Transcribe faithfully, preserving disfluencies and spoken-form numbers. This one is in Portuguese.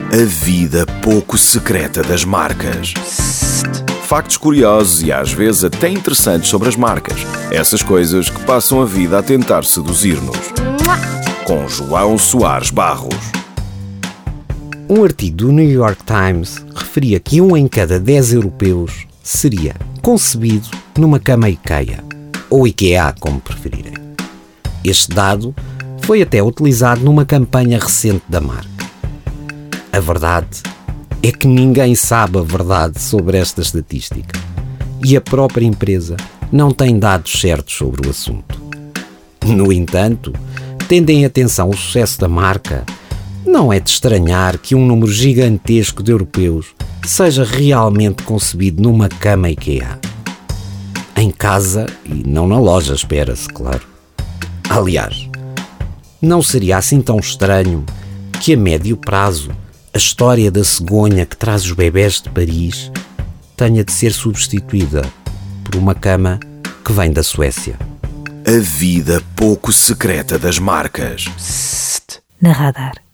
A vida pouco secreta das marcas. Factos curiosos e às vezes até interessantes sobre as marcas. Essas coisas que passam a vida a tentar seduzir-nos. Com João Soares Barros. Um artigo do New York Times referia que um em cada dez europeus seria concebido numa cama IKEA, ou IKEA, como preferirem. Este dado foi até utilizado numa campanha recente da marca. A verdade é que ninguém sabe a verdade sobre esta estatística e a própria empresa não tem dados certos sobre o assunto. No entanto, tendo em atenção o sucesso da marca, não é de estranhar que um número gigantesco de europeus seja realmente concebido numa cama IKEA. Em casa e não na loja, espera-se, claro. Aliás, não seria assim tão estranho que a médio prazo a história da cegonha que traz os bebés de Paris tenha de ser substituída por uma cama que vem da Suécia. A vida pouco secreta das marcas. Psst, na Radar.